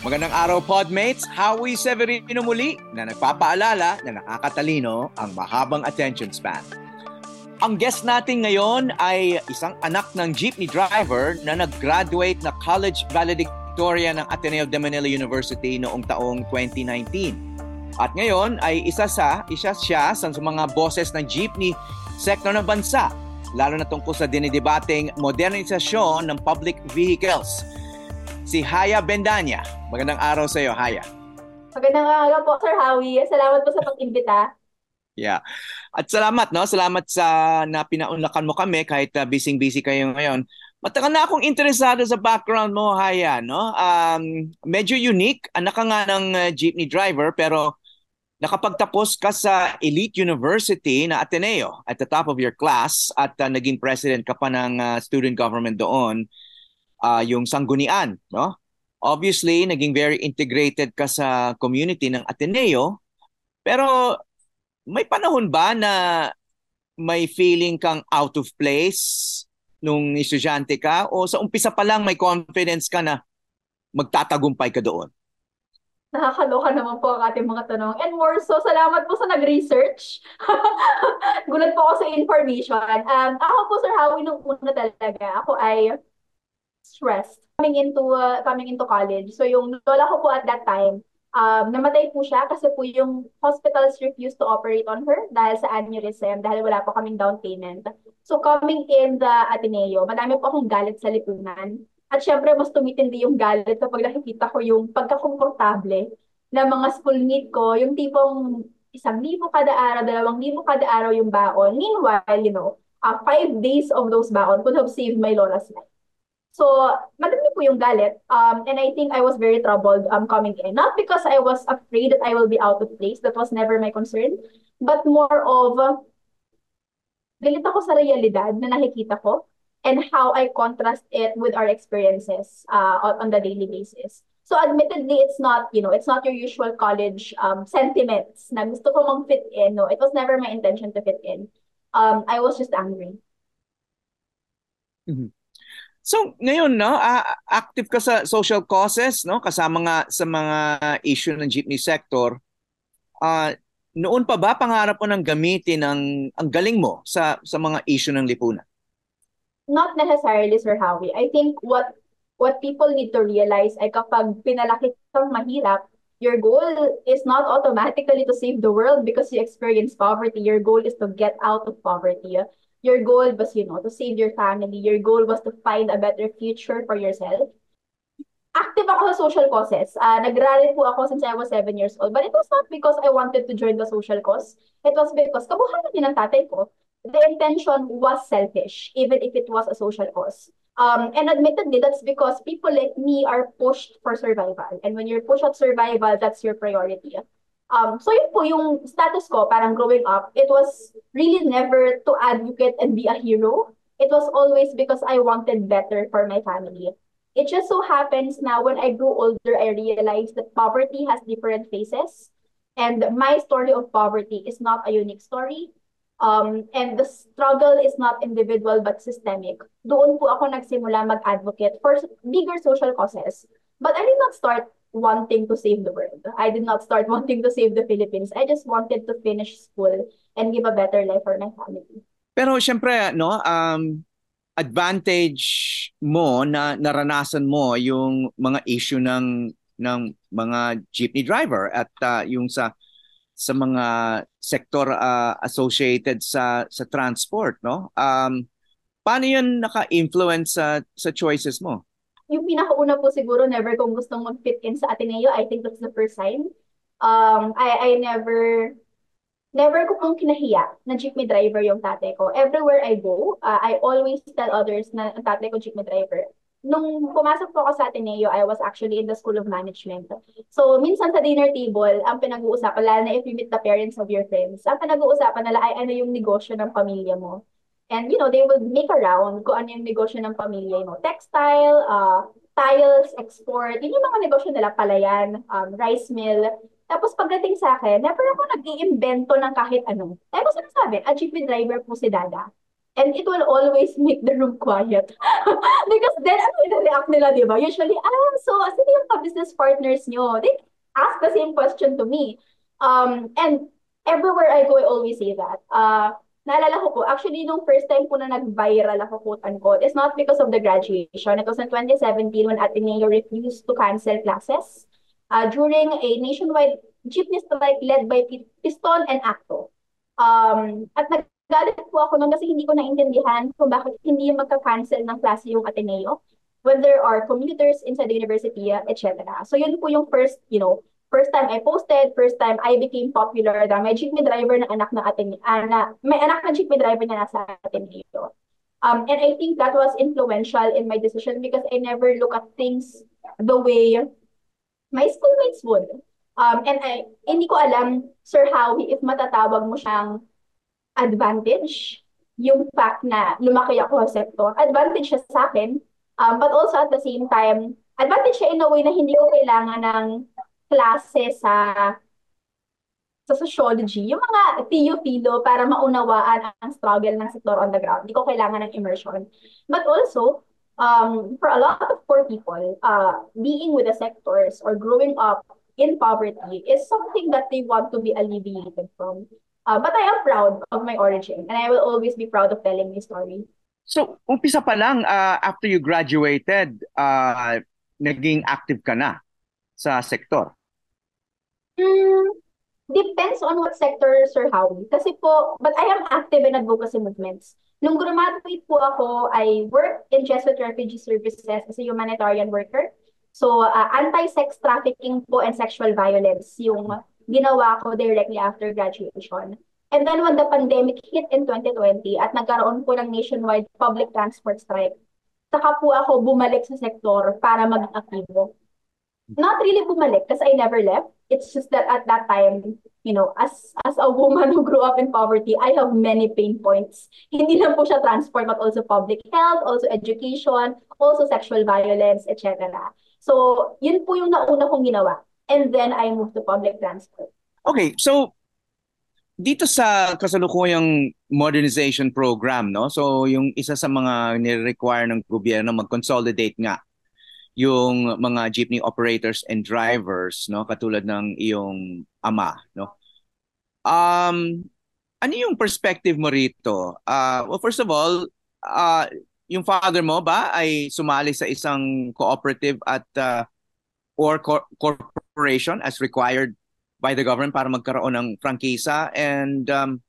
Magandang araw, Podmates! Howie Severino muli na nagpapaalala na nakakatalino ang mahabang attention span. Ang guest natin ngayon ay isang anak ng jeepney driver na nag-graduate na college valedictorian ng Ateneo de Manila University noong taong 2019. At ngayon ay isa siya sa mga boses ng jeepney sector ng bansa, lalo na tungkol sa dinidebateng modernisasyon ng public vehicles. Si Haya Bendanya. Magandang araw sa iyo, Haya. Magandang araw po, Sir Howie. Salamat po sa pag-imbita. Yeah. At salamat, no? Salamat sa na pinaunlakan mo kami kahit busy-busy kayo ngayon. Matagal na akong interesado sa background mo, Haya, no? Medyo unique. Anak ka nga ng jeepney driver pero nakapagtapos ka sa elite university na Ateneo at the top of your class at naging president ka pa ng student government doon, yung Sanggunian, no? Obviously, naging very integrated ka sa community ng Ateneo, pero may panahon ba na may feeling kang out of place nung estudyante ka o sa umpisa pa lang may confidence ka na magtatagumpay ka doon? Nakakaloka naman po ang ating mga tanong. And more so, salamat po sa nag-research. Gulat po ako sa information. Ako po, Sir Howie, nung una talaga, ako ay stressed coming into college. So yung lola ko po at that time, namatay po siya kasi po yung hospitals refused to operate on her dahil sa aneurysm, dahil wala po kaming down payment. So coming in the Ateneo, madami po akong galit sa lipunan. At syempre, mas tumitindi yung galit kapag nakikita ko yung pagkakomportable na mga schoolmate ko, yung tipong 1,000 kada araw, 2,000 kada araw yung baon. Meanwhile, 5 days of those baon could have saved my lola's life. So, madami po yung galit. And I think I was very troubled coming in. Not because I was afraid that I will be out of place. That was never my concern. But more of, galit ako sa realidad na nakikita ko and how I contrast it with our experiences on the daily basis. So admittedly, it's not your usual college sentiments na gusto ko mag-fit in. No, it was never my intention to fit in. I was just angry. Mhm. So, ngayon, no, active ka sa social causes, no, kasama nga sa mga issue ng jeepney sector. Ah, Noon pa ba pangarap mo nang gamitin ang galing mo sa mga issue ng lipunan? Not necessarily, Sir Howie. I think what people need to realize ay kapag pinalaki kang mahirap, your goal is not automatically to save the world because you experience poverty. Your goal is to get out of poverty. Your goal was, to save your family. Your goal was to find a better future for yourself. Active ako sa social causes. Nag-rally po ako since I was 7 years old. But it was not because I wanted to join the social cause. It was because kabuhayan din ng tatay ko. The intention was selfish, even if it was a social cause. And admittedly, that's because people like me are pushed for survival. And when you're pushed at survival, that's your priority. So yun po yung status ko, parang growing up, it was really never to advocate and be a hero. It was always because I wanted better for my family. It just so happens now when I grew older, I realized that poverty has different faces. And my story of poverty is not a unique story. And the struggle is not individual but systemic. Doon po ako nagsimula mag-advocate for bigger social causes. But I did not start wanting to save the world. I did not start wanting to save the Philippines. I just wanted to finish school and give a better life for my family. Pero syempre, no, advantage mo na naranasan mo yung mga issue ng mga jeepney driver at yung sa mga sector associated sa transport, no? Paano 'yun naka-influence sa choices mo? Yung pinakauna po siguro, never kong gustong mag-fit in sa Ateneo. I think that's the first sign. I never ko pong kinahiya na jeepney driver yung tatay ko. Everywhere I go, I always tell others na ang tatay ko jeepney driver. Nung pumasok po ako sa Ateneo, I was actually in the School of Management. So, minsan sa dinner table, ang pinag-uusapan, lalo na if you meet the parents of your friends, ang pinag-uusapan nila ay ano yung negosyo ng pamilya mo. And, they will make around kung ano yung negosyo ng pamilya mo. Textile, tiles, export, yun yung mga negosyo nila, palayan, rice mill. Tapos pagdating sa akin, never ako nag-iimbento ng kahit ano. Tapos sinasabi, a jeepney driver po si Dada. And it will always make the room quiet. Because then, ano yung react nila, di ba? Usually, so, sino yung ka-business partners nyo? They ask the same question to me. And everywhere I go, I always say that. Naalala ko po, actually, nung first time po na nag-viral ako, quote-unquote, it's not because of the graduation. It was in 2017 when Ateneo refused to cancel classes during a nationwide jeepney strike led by Piston and Acto. At nagalit po ako noon kasi hindi ko naintindihan kung bakit hindi magka-cancel ng klase yung Ateneo when there are commuters inside the university, etc. So yun po yung first, first time I posted, first time I became popular na may jeepney driver na anak na Ateneo, may anak na jeepney driver na nasa Ateneo. And I think that was influential in my decision because I never look at things the way my schoolmates would. And hindi ko alam, Sir Howie, if matatawag mo siyang advantage yung fact na lumaki ako sa sector. Advantage siya sa akin, but also at the same time, advantage siya in a way na hindi ko kailangan ng klase sa sociology, yung mga tiyo-pilo para maunawaan ang struggle ng sektor on the ground. Hindi ko kailangan ng immersion. But also, for a lot of poor people, being with the sectors or growing up in poverty is something that they want to be alleviated from. But I am proud of my origin, and I will always be proud of telling my story. So, umpisa pa lang, after you graduated, naging active ka na sa sektor. Hmm, Depends on what sector, Sir Howie. Kasi po, but I am active in advocacy movements. Nung graduate po ako, I work in Jesuit Refugee Services as a humanitarian worker. So, anti-sex trafficking po and sexual violence yung ginawa ko directly after graduation. And then when the pandemic hit in 2020 at nagkaroon po ng nationwide public transport strike, saka po ako bumalik sa sektor para maging aktibo. Not really bumalik because I never left. It's just that at that time, as a woman who grew up in poverty, I have many pain points. Hindi lang po siya transport, but also public health, also education, also sexual violence, etc. So, yun po yung nauna kong ginawa. And then I moved to public transport. Okay, so dito sa kasalukuyang modernization program, no? So yung isa sa mga ni-require ng gobyerno mag-consolidate nga yung mga jeepney operators and drivers, no, katulad ng iyong ama, no. Ano yung perspective mo rito? Well, first of all, yung father mo ba ay sumali sa isang cooperative at or corporation as required by the government para magkaroon ng prangkisa, and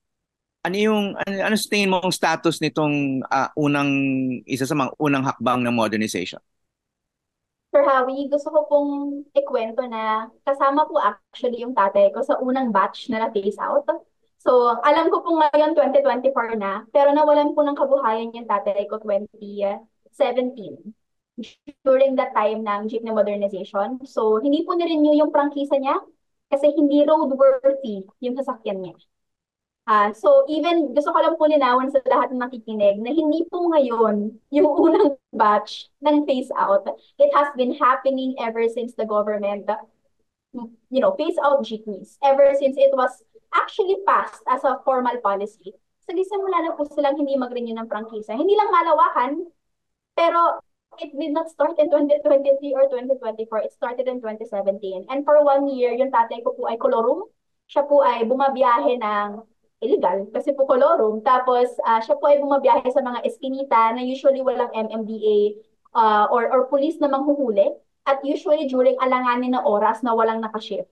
ano sa tingin mo ang status nitong isa sa mga unang hakbang ng modernization? Sir Howie, gusto ko pong ikwento na kasama po actually yung tatay ko sa unang batch na na-phase out. So, alam ko po ngayon 2024 na, pero nawalan po ng kabuhayan yung tatay ko 2017 during that time ng jeepney modernization. So, hindi po na-renew yung prangkisa niya kasi hindi roadworthy yung sasakyan niya. So even gusto ko lang po linawin sa lahat ng nakikinig na hindi po ngayon yung unang batch ng phase out. It has been happening ever since the government, phase out jeepneys. Ever since it was actually passed as a formal policy. So simula na po silang hindi mag-renew ng prangkisa. Hindi lang malawakan, pero it did not start in 2023 or 2024. It started in 2017. And for 1 year, yung tatay ko po ay kolorum. Siya po ay bumabiyahe ng illegal kasi po kolorum. Tapos siya po ay bumabiyahe sa mga eskinita na usually walang MMDA or police na manghuhuli at usually during alanganin na oras na walang nakashift.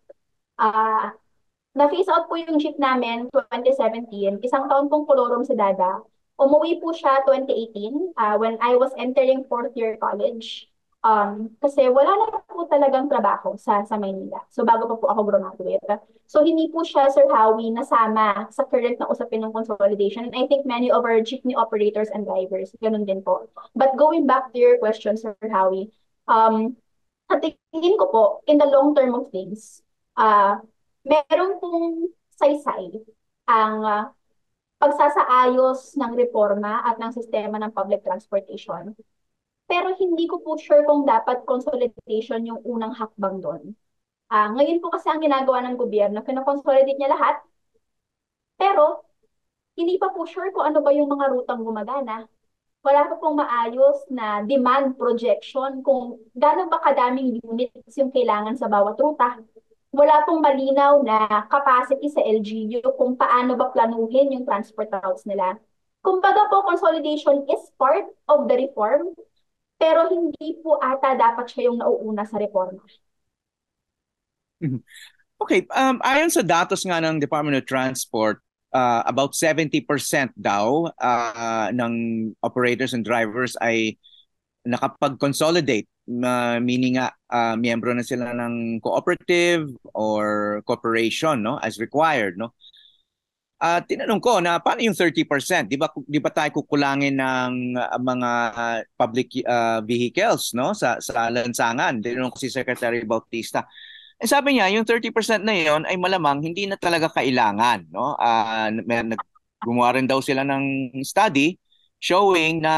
Na-phase out po yung jeep namin 2017, isang taon pong kolorum sa Dada. Umuwi po siya 2018 when I was entering fourth year college. Kasi wala na po talagang trabaho sa Maynila. So bago pa po ako graduate. So hindi po siya, Sir Howie, nasama sa current na usapin ng consolidation. And I think many of our jeepney operators and drivers, ganun din po. But going back to your question, Sir Howie, sa tingin ko po, in the long term of things, meron pong saysay ang pagsasaayos ng reforma at ng sistema ng public transportation. Pero hindi ko po sure kung dapat consolidation yung unang hakbang doon. Ngayon po kasi ang ginagawa ng gobyerno, kino-consolidate niya lahat. Pero hindi pa po sure kung ano ba yung mga rutang gumagana. Wala pa pong maayos na demand projection kung gaano ba kadaming units yung kailangan sa bawat ruta. Wala pong malinaw na capacity sa LGU kung paano ba planuhin yung transport routes nila. Kumbaga po, consolidation is part of the reform, pero hindi po ata dapat siya yung nauuna sa reforma. Mhm. Okay, ayon sa datos nga ng Department of Transport, about 70% daw ng operators and drivers ay nakapag-consolidate, meaning nga miyembro na sila ng cooperative or corporation, no, as required, no. Tinanong ko na paano yung 30%? Di ba tayo kukulangin ng mga public vehicles, no, sa lansangan? Tinanong ko si Secretary Bautista. Sabi niya, yung 30% na yon ay malamang hindi na talaga kailangan, no? Gumawa rin daw sila ng study showing na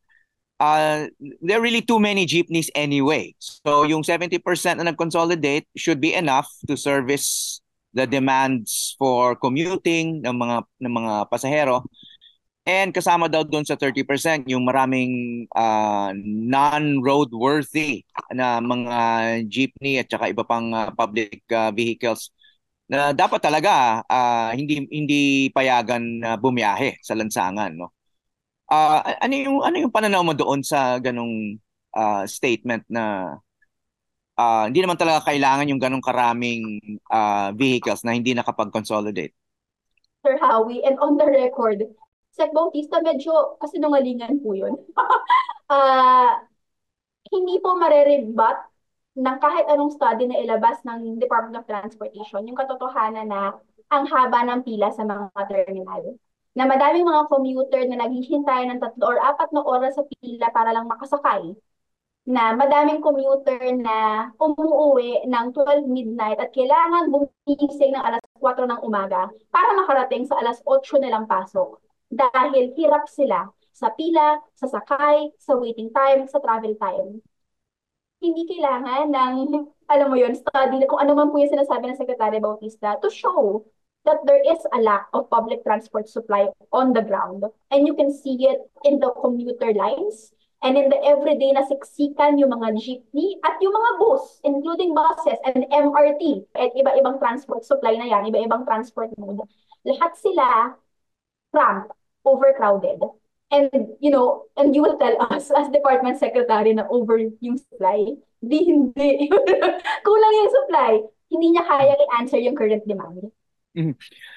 there are really too many jeepneys anyway. So yung 70% na nag-consolidate should be enough to service the demands for commuting ng mga pasahero. And kasama daw doon sa 30% yung maraming non-roadworthy na mga jeepney at saka iba pang public vehicles na dapat talaga hindi payagan na bumiyahe sa lansangan, no? Ano yung pananaw mo doon sa ganong statement na hindi naman talaga kailangan yung ganong karaming vehicles na hindi nakapag-consolidate? Sir Howie, and on the record, Sec Bautista, medyo kasinungalingan po yun. Ah, hindi po marerebat ng kahit anong study na ilabas ng Department of Transportation yung katotohanan na ang haba ng pila sa mga terminal. Na madaming mga commuter na naghihintay ng 3 or 4 na oras sa pila para lang makasakay. Na madaming commuter na umuuwi ng 12 midnight at kailangan bumising ng alas 4 ng umaga para makarating sa alas 8 nilang pasok. Dahil hirap sila sa pila, sa sakay, sa waiting time, sa travel time. Hindi kailangan ng, alam mo yun, study na kung ano man po yung sinasabi ng Secretary Bautista to show that there is a lack of public transport supply on the ground. And you can see it in the commuter lines and in the everyday na siksikan yung mga jeepney at yung mga bus, including buses and MRT at iba-ibang transport supply na yan, iba-ibang transport mode. Lahat sila cramped, overcrowded. And and you will tell us as department secretary na over yung supply. Hindi. Kulang yung supply. Hindi niya kaya i-answer yung current demand. Mhm.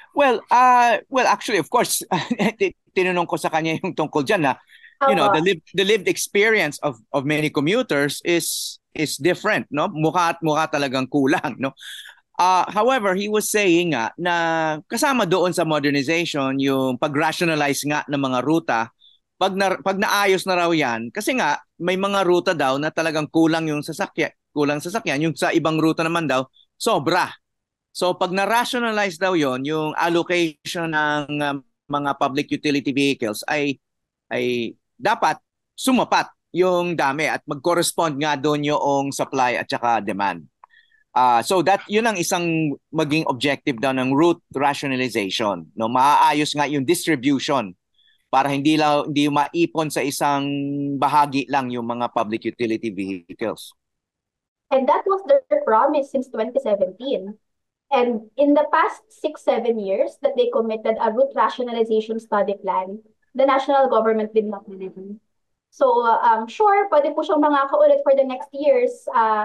Well, actually, of course, tinanong ko sa kanya yung tungkol dyan na, Opo. the lived experience of many commuters is different, no? Mukha talagang kulang, no? However, he was saying nga na kasama doon sa modernization yung pag-rationalize nga ng mga ruta. Pag naayos na raw yan, kasi nga may mga ruta daw na talagang kulang sasakyan, yung sa ibang ruta naman daw sobra. So pag na-rationalize daw yon, yung allocation ng mga public utility vehicles ay dapat sumapat yung dami at mag-correspond nga doon yung supply at saka demand. So that yun ang isang maging objective daw ng route rationalization, no? Maaayos nga yung distribution para hindi maipon sa isang bahagi lang yung mga public utility vehicles. And that was their promise since 2017. And in the past 6, 7 years that they committed a route rationalization study plan, the national government did not deliver. So, sure, pwede po siyang mangako ulit for the next years.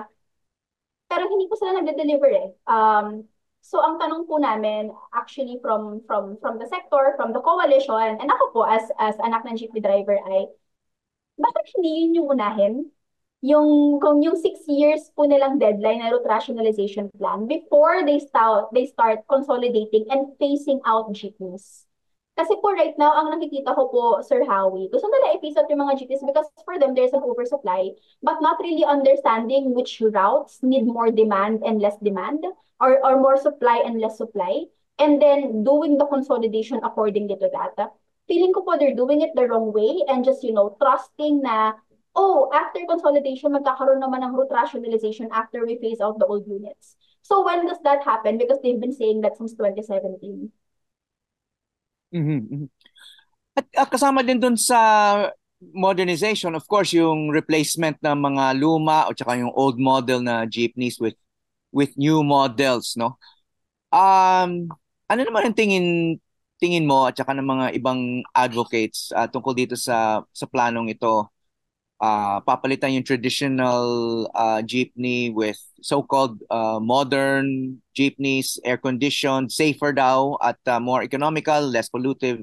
Pero hindi po sila nagde-deliver eh. So ang tanong po namin actually from the sector, from the coalition, and ako po as anak ng jeepney driver ay bakit hindi yun yung unahin? Kung yung 6 years po nilang deadline na route rationalization plan before they start consolidating and phasing out jeepneys. Kasi po right now, ang nakikita ko po, Sir Howie, gusto nila i-phase out yung mga jeepneys because for them, there's an oversupply, but not really understanding which routes need more demand and less demand, or more supply and less supply, and then doing the consolidation accordingly to that. Feeling ko po they're doing it the wrong way and just, trusting na, oh, after consolidation, magkakaroon naman ng route rationalization after we phase out the old units. So when does that happen? Because they've been saying that since 2017. Mhm, mhm. At kasama din dun sa modernization, of course, yung replacement ng mga luma o tsaka yung old model na jeepneys with new models, no? Um, ano naman ang tingin mo at saka ng mga ibang advocates tungkol dito sa planong ito? Papalitan yung traditional jeepney with so-called modern jeepneys, air-conditioned, safer daw at more economical, less pollutive.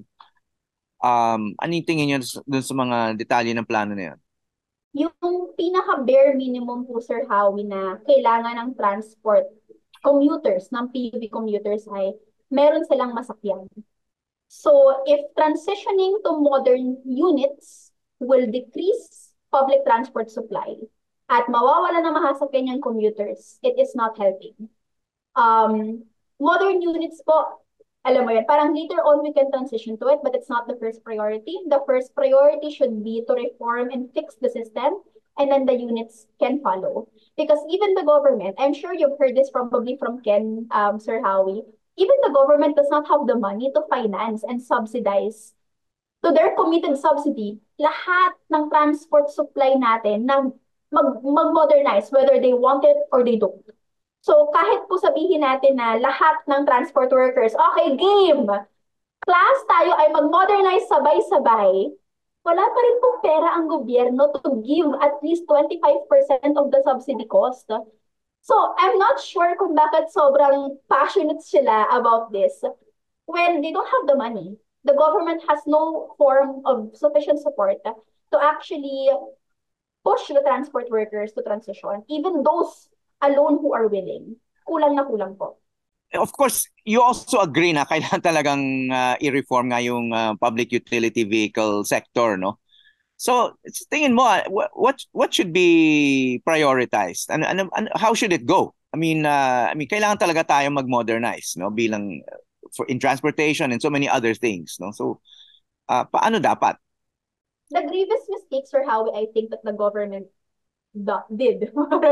Ano yung tingin nyo dun sa mga detalye ng plano na yun? Yung pinaka-bare minimum po, Sir Howie, na kailangan ng transport commuters, ng PUV commuters ay meron silang masakyan. So, if transitioning to modern units will decrease public transport supply at mawawala na mahasakyan yung commuters, it is not helping. Um, Modern units po, alam mo yan, parang later on we can transition to it, but it's not the first priority. The first priority should be to reform and fix the system, and then the units can follow. Because even the government, I'm sure you've heard this probably from Ken, Sir Howie, even the government does not have the money to finance and subsidize to their committed subsidy lahat ng transport supply natin na mag-modernize whether they want it or they don't. So kahit po sabihin natin na lahat ng transport workers, okay, game! Class tayo ay mag-modernize sabay-sabay, wala pa rin pong pera ang gobyerno to give at least 25% of the subsidy cost. So I'm not sure kung bakit sobrang passionate sila about this when they don't have the money. The government has no form of sufficient support to actually push the transport workers to transition, even those alone who are willing. Kulang na kulang po. Of course, you also agree na kailangan talagang i-reform nga yung public utility vehicle sector, no? So, tingin mo, what should be prioritized? How should it go? I mean, kailangan talaga tayo mag-modernize, no? Bilang in transportation and so many other things, no? So, paano dapat? The grievous mistakes or how I think that the government did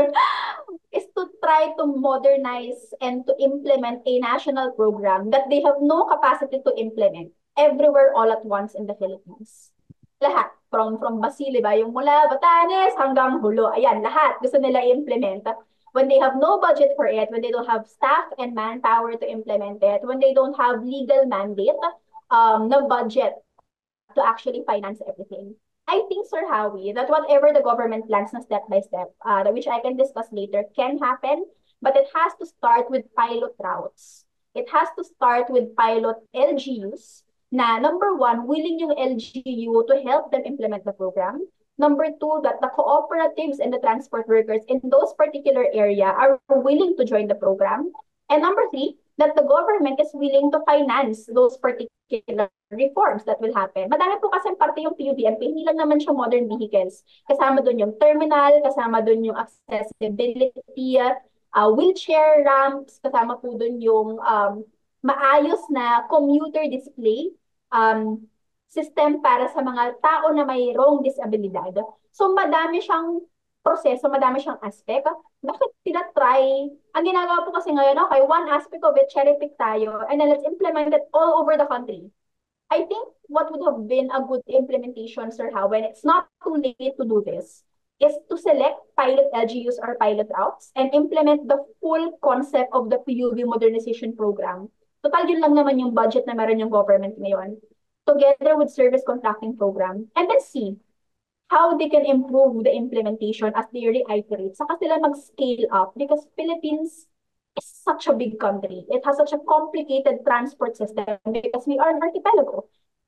is to try to modernize and to implement a national program that they have no capacity to implement everywhere all at once in the Philippines. Lahat. From Basile ba? Yung mula Batanes hanggang Hulo. Ayan, lahat gusto nila i-implement. When they have no budget for it, when they don't have staff and manpower to implement it, when they don't have legal mandate, no budget to actually finance everything. I think, Sir Howie, that whatever the government plans na step by step, which I can discuss later, can happen, but it has to start with pilot routes. It has to start with pilot LGUs na number one, willing yung LGU to help them implement the program. Number two, that the cooperatives and the transport workers in those particular area are willing to join the program. And number three, that the government is willing to finance those particular reforms that will happen. Madami po kasi parte yung PUVMP, hindi lang naman siya modern vehicles. Kasama doon yung terminal, kasama doon yung accessibility, wheelchair ramps, kasama po doon yung maayos na commuter display system para sa mga tao na mayroong disabilidad. So madami siyang proseso, madami siyang aspect. Bakit tinatry? Ang ginagawa po kasi ngayon, okay, one aspect of it, cherry pick tayo, and then let's implement it all over the country. I think what would have been a good implementation, Sir How, when it's not too late to do this, is to select pilot LGUs or pilot routes and implement the full concept of the PUV modernization program. Total yun lang naman yung budget na meron yung government ngayon, together with service contracting program, and then see how they can improve the implementation as they reiterate. Saka sila mag-scale up because Philippines is such a big country. It has such a complicated transport system because we are an archipelago.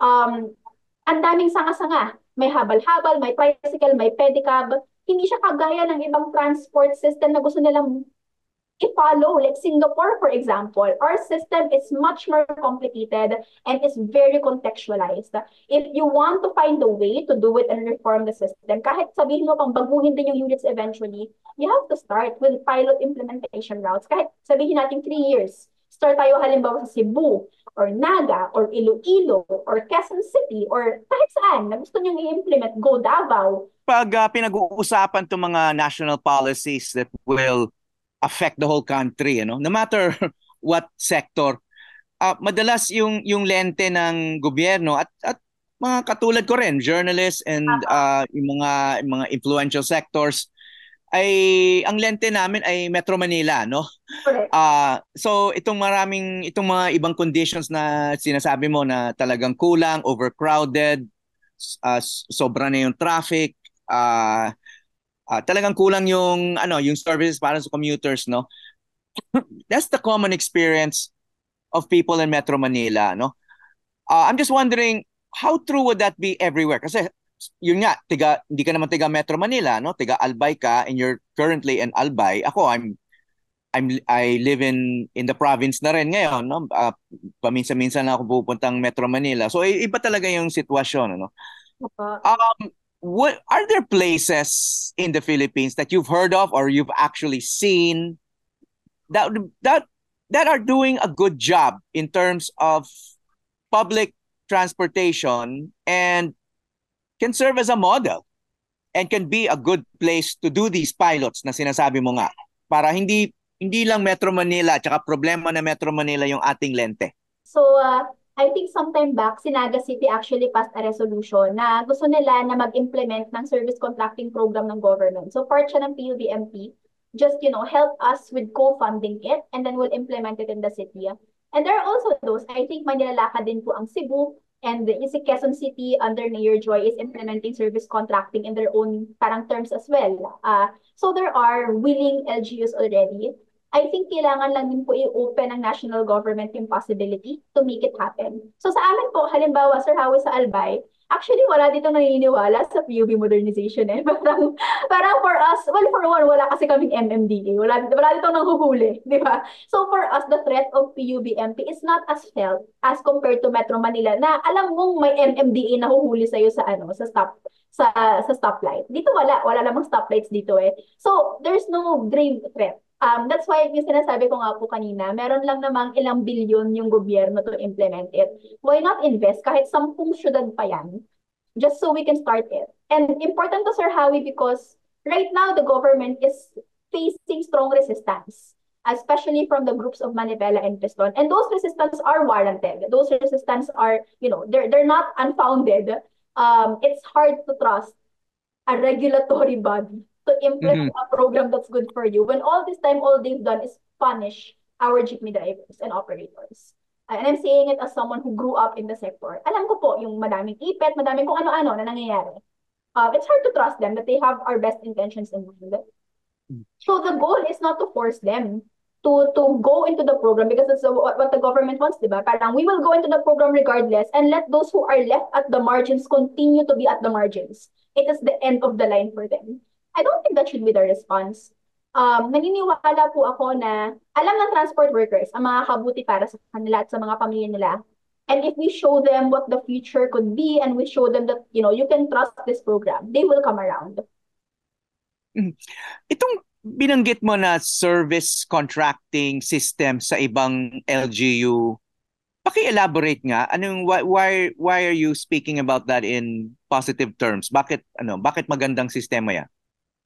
Ang daming sanga-sanga. May habal-habal, may tricycle, may pedicab. Hindi siya kagaya ng ibang transport system na gusto nilang i-follow, like Singapore, for example. Our system is much more complicated and is very contextualized. If you want to find a way to do it and reform the system, kahit sabihin mo pang baguhin din yung units eventually, you have to start with pilot implementation routes. Kahit sabihin natin 3 years, start tayo halimbawa sa Cebu, or Naga, or Iloilo, or Quezon City, or kahit saan na gusto nyo i-implement, go Davao. Pag pinag-uusapan itong mga national policies that will affect the whole country, no matter what sector, madalas yung lente ng gobyerno at mga katulad ko rin, journalists and yung mga influential sectors ay ang lente namin ay Metro Manila, no? Correct. So itong mga ibang conditions na sinasabi mo na talagang kulang, overcrowded, sobra na yung traffic, talagang kulang yung services para sa commuters, no? That's the common experience of people in Metro Manila, no? I'm just wondering how true would that be everywhere? Kasi yun nga, hindi ka naman tiga Metro Manila, no? Tiga Albay ka and you're currently in Albay. Ako, I live in the province na rin ngayon, no? Paminsan-minsan na ako pupuntang Metro Manila. So iba talaga yung sitwasyon, no? Opo. What are there places in the Philippines that you've heard of or you've actually seen that that that are doing a good job in terms of public transportation and can serve as a model and can be a good place to do these pilots na sinasabi mo nga para hindi lang Metro Manila at problema na Metro Manila yung ating lente. So, I think sometime back, Sinaga City actually passed a resolution na gusto nila na mag-implement ng service contracting program ng government. So, part siya ng PUBMP. Just, help us with co-funding it and then we'll implement it in the city. And there are also those, I think Manila-Lakad din po ang Cebu and yung si Quezon City under Mayor Joy is implementing service contracting in their own parang terms as well. So there are willing LGUs already. I think kailangan lang din po i-open ng national government yung possibility to make it happen. So sa amin po, halimbawa, Sir Howie sa Albay, actually wala dito naniniwala sa PUB modernization eh. Parang for us, well for one, wala kasi kaming MMDA. Wala dito nanghuhuli, di ba? So for us, the threat of PUBMP is not as felt as compared to Metro Manila na alam mong may MMDA na huhuli sa'yo sa stoplight. Dito wala namang stoplights dito eh. So there's no grave threat. That's why yung sinasabi ko nga po kanina, meron lang namang ilang bilyon yung gobyerno to implement it. Why not invest kahit 10 syudad pa yan, just so we can start it? And important to Sir Howie because right now the government is facing strong resistance, especially from the groups of Manibela and Piston. And those resistance are warranted. Those resistance are, they're not unfounded. It's hard to trust a regulatory body to implement a program that's good for you when all this time all they've done is punish our jeepney drivers and operators. And I'm saying it as someone who grew up in the sector. Alam ko po yung madaming ipet, madaming kung ano-ano na nangyayari. It's hard to trust them that they have our best intentions in mind. So the goal is not to force them to go into the program because that's what the government wants, diba? Parang we will go into the program regardless and let those who are left at the margins continue to be at the margins. It is the end of the line for them. I don't think that should be the response. Naniniwala po ako na alam ng transport workers ang makakabuti para sa kanila at sa mga pamilya nila. And if we show them what the future could be and we show them that, you can trust this program, they will come around. Itong binanggit mo na service contracting system sa ibang LGU, paki-elaborate nga, why are you speaking about that in positive terms? Bakit magandang sistema yan?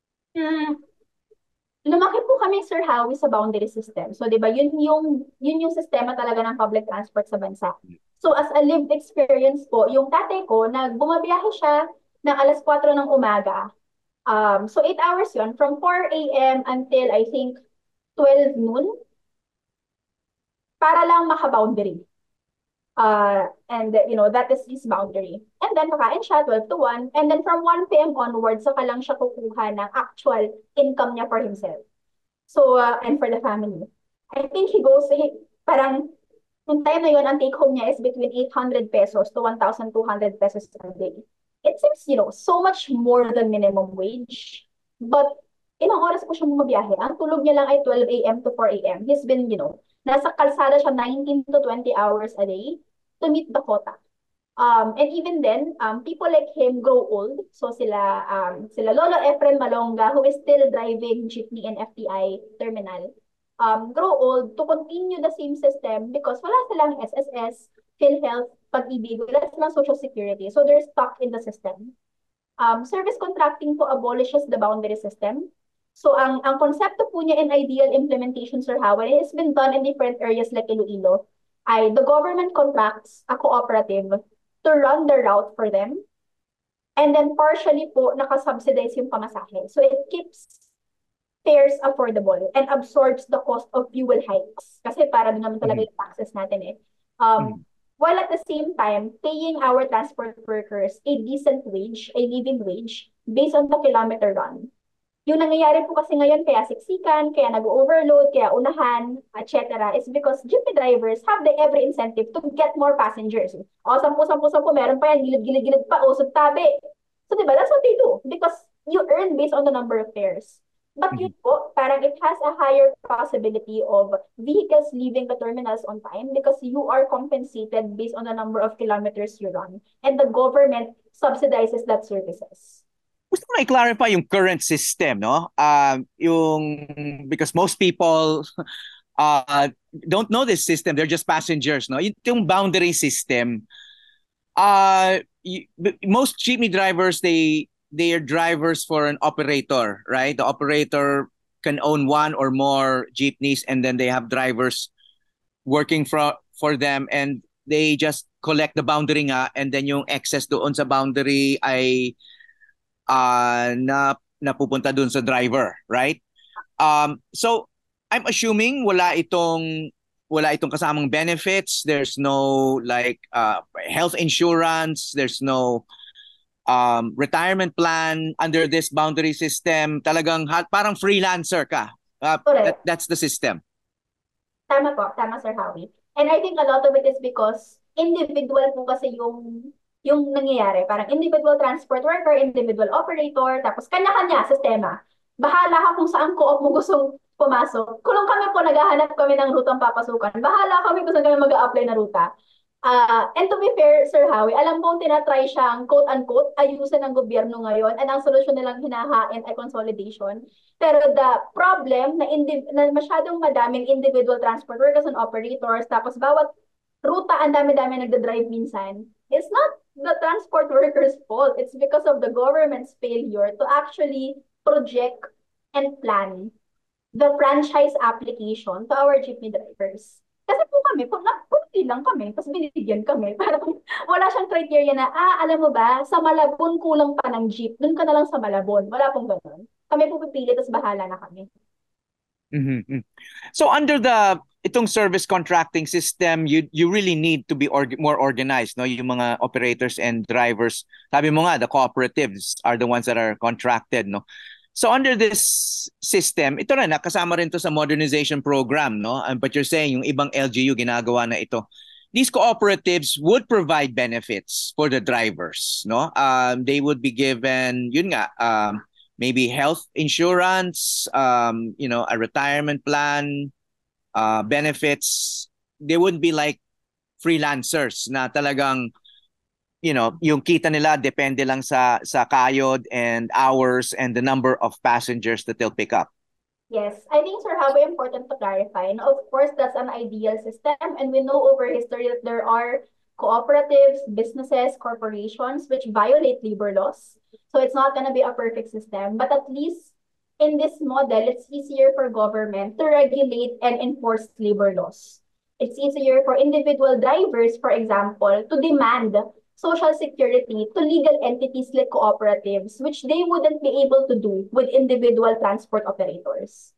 Lumaki po kami, Sir Howie, sa boundary system. So, di ba, yun yung sistema talaga ng public transport sa bansa. So, as a lived experience po, yung tatay ko, bumabiyahe siya ng 4:00 ng umaga. So 8 hours yun, from 4 a.m. until I think 12 noon, para lang maka-boundary. And that is his boundary. And then kakain siya 12 to 1. And then from 1 p.m. onwards, saka lang siya kukuha ng actual income niya for himself. So, and for the family. I think parang, yung time na yun, ang take home niya is between 800 pesos to 1,200 pesos a day. It seems, so much more than minimum wage. But, ilang oras po siya bumabiyahe. Ang tulog niya lang ay 12 a.m. to 4 a.m. He's been, nasa kalsada siya 19 to 20 hours a day to meet the quota. And even then, people like him grow old. So sila Lolo Efren Malonga, who is still driving jeepney and FTI terminal, grow old to continue the same system because wala silang SSS, PhilHealth, Pag-ibig, wala silang Social Security. So they're stuck in the system. Service contracting po abolishes the boundary system. So ang konsepto po niya in ideal implementation, Sir Howard, has been done in different areas like Iloilo. ay the government contracts a cooperative to run the route for them. And then partially po, nakasubsidize yung pamasahe. So it keeps fares affordable and absorbs the cost of fuel hikes. Kasi para doon naman talaga Mhm. yung taxes natin eh. Mhm. While at the same time, paying our transport workers a decent wage, a living wage, based on the kilometer run. Yung nangyayari po kasi ngayon, kaya siksikan, kaya nag-overload, kaya unahan, etc. is because jeepney drivers have the every incentive to get more passengers. O, sampu, meron pa yan, gilid-gilid pa, usog tabi. So, di ba, that's what they do. Because you earn based on the number of fares. But yun Mhm. po, parang it has a higher possibility of vehicles leaving the terminals on time because you are compensated based on the number of kilometers you run. And the government subsidizes that services. Gusto ko na i-clarify yung current system, no? Because most people don't know this system. They're just passengers, no? Yung boundary system, most jeepney drivers, they are drivers for an operator, right? The operator can own one or more jeepneys, and then they have drivers working for them, and they just collect the boundary nga, and then yung excess doon sa boundary ay napupunta dun sa driver, right? So I'm assuming wala itong kasamang benefits. There's no like health insurance. There's no retirement plan under this boundary system. Talagang parang freelancer ka. Correct. That's the system. Tama po, tama Sir Howie. And I think a lot of it is because individual po kasi yung nangyayari. Parang individual transport worker, individual operator, tapos kanya-kanya sistema. Bahala ka kung saan co-op mo gustong pumasok. Kulong kami po, naghahanap kami ng rutang papasukan. Bahala kami kung saan kami mag-a-apply na ruta. And to be fair, Sir Howie, alam kong tinatry siyang quote-unquote ayusin ng gobyerno ngayon and ang solusyon nilang hinahain ay consolidation. Pero the problem na masyadong madaming individual transport workers and operators, tapos bawat ruta ang dami-dami nagda-drive minsan, it's not the transport workers' fault. It's because of the government's failure to actually project and plan the franchise application to our jeepney drivers. Kasi po kami, pumili lang kami, tapos binibigyan kami. Parang wala siyang criteria na, alam mo ba, sa Malabon kulang pa ng jeep, dun ka na lang sa Malabon. Wala pong ganun. Kami po pipili, tapos bahala na kami. Mm-hmm. So under itong service contracting system, you really need to be more organized, no? Yung mga operators and drivers. Sabi mo nga, the cooperatives are the ones that are contracted, no? So under this system, ito na kasama rin to sa modernization program, no? But you're saying yung ibang LGU ginagawa na ito. These cooperatives would provide benefits for the drivers, no? They would be given, yun nga, maybe health insurance, a retirement plan, benefits. They wouldn't be like freelancers na talagang yung kita nila depende lang sa kayod and hours and the number of passengers that they'll pick up. Yes, I think, Sir, how important to clarify. Now, of course, that's an ideal system, and we know over history that there are cooperatives, businesses, corporations which violate labor laws. So it's not going to be a perfect system, but at least in this model, it's easier for government to regulate and enforce labor laws. It's easier for individual drivers, for example, to demand social security to legal entities like cooperatives, which they wouldn't be able to do with individual transport operators.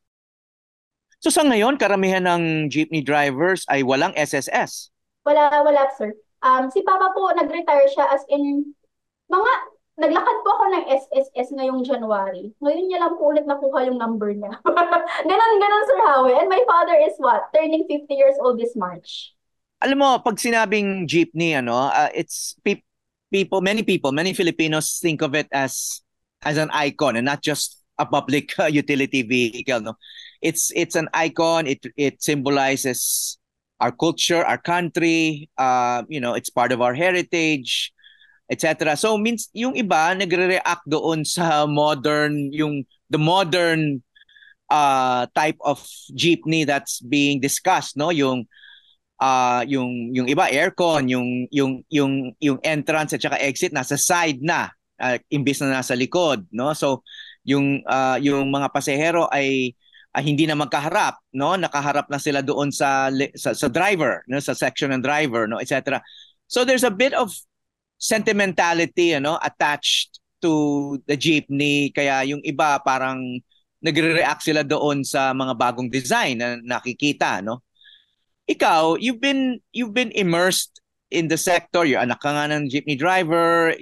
So sa ngayon, karamihan ng jeepney drivers ay walang SSS. Wala, sir. Si Papa po, nag-retire siya as in, naglakad po ako ng SSS ngayong January. Ngayon niya lang po ulit nakuha yung number niya. Ganon, Sir Howie. And my father is what? Turning 50 years old this March. Alam mo, pag sinabing jeepney, it's many Filipinos think of it as an icon and not just a public utility vehicle. No, it's an icon. It symbolizes our culture, our country. It's part of our heritage, etc. So means yung iba nagre-react doon sa the modern type of jeepney that's being discussed, no? Yung iba aircon, yung entrance at saka exit nasa side na, imbis na nasa likod, no? So yung mga pasahero ay hindi na magkaharap, no? Nakaharap na sila doon sa driver, no? Sa section ng driver, no, etc. So there's a bit of sentimentality, attached to the jeepney, kaya yung iba parang nagre-react sila doon sa mga bagong design na nakikita, no? Ikaw, you've been immersed in the sector. Yung anak ka nga ng jeepney driver,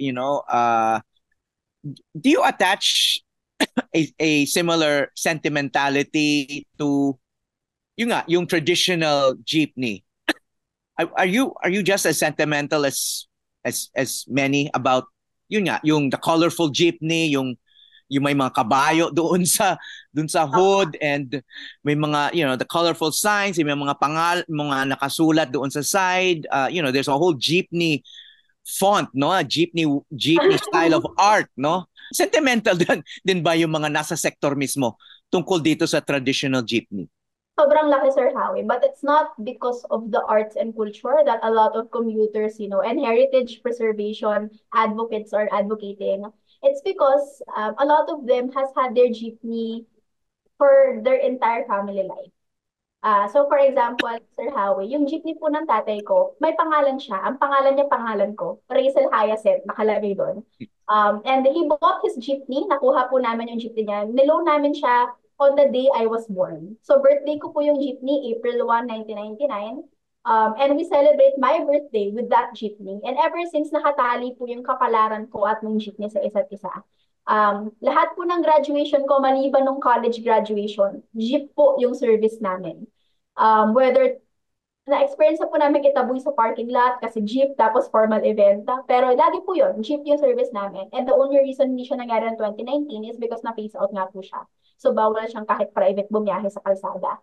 do you attach a similar sentimentality to yung traditional jeepney? Are you just as sentimental as many about yung the colorful jeepney, yung may mga kabayo doon sa hood, and may mga the colorful signs, may mga nakasulat doon sa side, there's a whole jeepney font, no, a jeepney style of art, no? Sentimental din ba yung mga nasa sector mismo tungkol dito sa traditional jeepney? Sobrang laki, Sir Howie, but it's not because of the arts and culture that a lot of commuters, and heritage preservation advocates are advocating. It's because a lot of them has had their jeepney for their entire family life. So for example, Sir Howie, yung jeepney po ng tatay ko, may pangalan siya. Ang pangalan niya, pangalan ko. Rachel Hyacinth, nakalagay doon. And he bought his jeepney. Nakuha po namin yung jeepney niya. Niloan namin siya on the day I was born. So birthday ko po yung jeepney, April 1, 1999. And we celebrate my birthday with that jeepney. And ever since nakatali po yung kapalaran ko at ng jeepney sa isa't isa. Lahat po ng graduation ko, maliban ng college graduation, jeep po yung service namin. Whether na-experience po namin kitaboy sa parking lot kasi jeep tapos formal event. Pero lagi po yun, jeep yung service namin. And the only reason hindi siya nangyari in 2019 is because na-phase out nga po siya. So bawal siyang kahit private bumiyahe sa kalsada.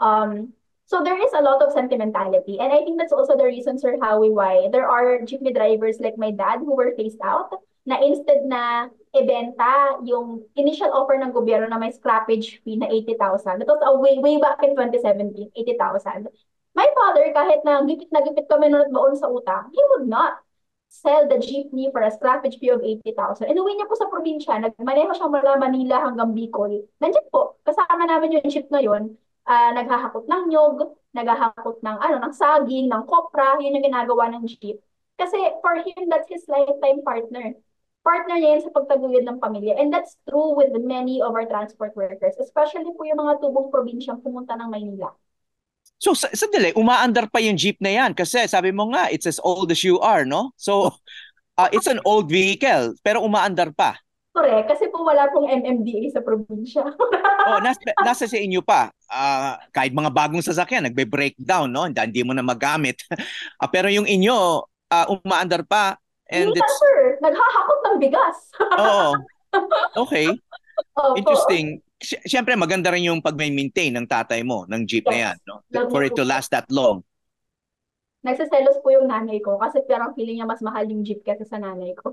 So there is a lot of sentimentality. And I think that's also the reason, Sir Howie, why there are jeepney drivers like my dad who were phased out na instead na ibenta yung initial offer ng gobyerno na may scrappage fee na 80,000. That was way back in 2017, 80,000. My father, kahit na gipit kami nun at baon sa utang, he would not sell the jeepney for a scrappage fee of 80,000. Inuwi niya po sa probinsya, nagmaneho siya mula Manila hanggang Bicol. Nandiyan po, kasama namin yung jeep na yun. Naghahakot ng nyog, naghahakot ng saging, ng kopra, yun yung ginagawa ng jeep. Kasi for him, that's his lifetime partner. Partner niya yan sa pagtaguyod ng pamilya. And that's true with many of our transport workers, especially po yung mga tubong probinsyang pumunta ng Maynila. So, sandali, umaandar pa yung jeep na yan kasi sabi mo nga, it's as old as you are, no? So, it's an old vehicle, pero umaandar pa. Correct, kasi po wala pong MMDA sa probinsya. Nasa sa inyo pa. Kahit mga bagong sasakyan, nagbe-breakdown, no? Hindi mo na magamit. Pero yung inyo, umaandar pa. And Hindi sir, naghahakot ng bigas. Oo. Okay. Opo. Interesting. Siyempre, maganda rin yung pag-maintain ng tatay mo, ng jeep na yan, no? For it to last that long. Nagsiselos po yung nanay ko kasi parang feeling niya mas mahal yung jeep kaysa sa nanay ko.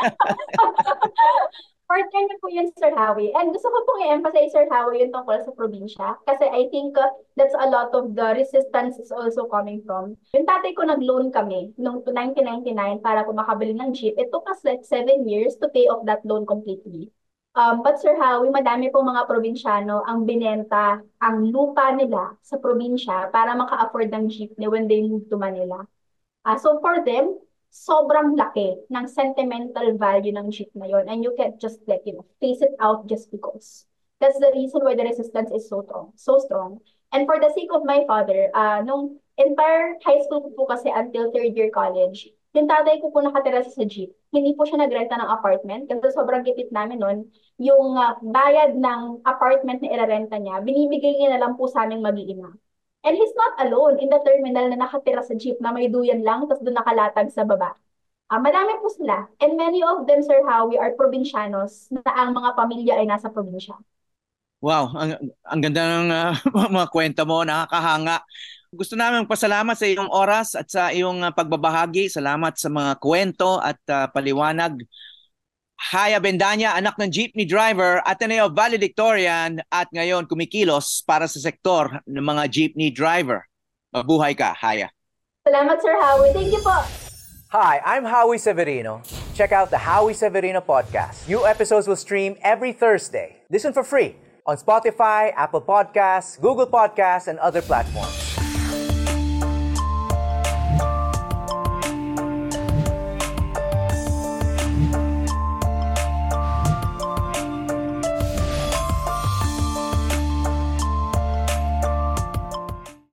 Partner niya po yun, Sir Howie. And gusto ko pong i-emphasize, Sir Howie, yung tungkol sa probinsya. Kasi I think that's a lot of the resistance is also coming from. Yung tatay ko nag-loan kami noong 1999 para po makabili ng jeep. It took us like 7 years to pay off that loan completely. But Sir Howie, madami pong mga probinsyano ang binenta ang lupa nila sa probinsya para maka-afford ng jeepney when they move to Manila. So for them, sobrang laki ng sentimental value ng jeep na yon, and you can't just phase it out just because. That's the reason why the resistance is so strong. And for the sake of my father, nung entire high school ko po kasi until third year college, yung tatay ko po nakatira sa jeep. Hindi po siya nagrenta ng apartment kasi sobrang gipit namin nun. Yung bayad ng apartment na irarenta niya, binibigay niya na lang po sa aming mag-iina. And he's not alone in the terminal na nakatira sa jeep na may duyan lang tapos doon nakalatag sa baba. Madami po sila. And many of them, Sir Howie, are provincianos na ang mga pamilya ay nasa probinsya. Wow, ang ganda ng mga kwento mo, nakakahanga. Gusto namin pasalamat sa iyong oras at sa iyong pagbabahagi. Salamat sa mga kwento at paliwanag. Haya Bendanya, anak ng jeepney driver, Ateneo valedictorian at ngayon kumikilos para sa sektor ng mga jeepney driver. Mabuhay ka, Haya. Salamat, Sir Howie. Thank you po. Hi, I'm Howie Severino. Check out the Howie Severino podcast. New episodes will stream every Thursday. Listen for free on Spotify, Apple Podcasts, Google Podcasts, and other platforms.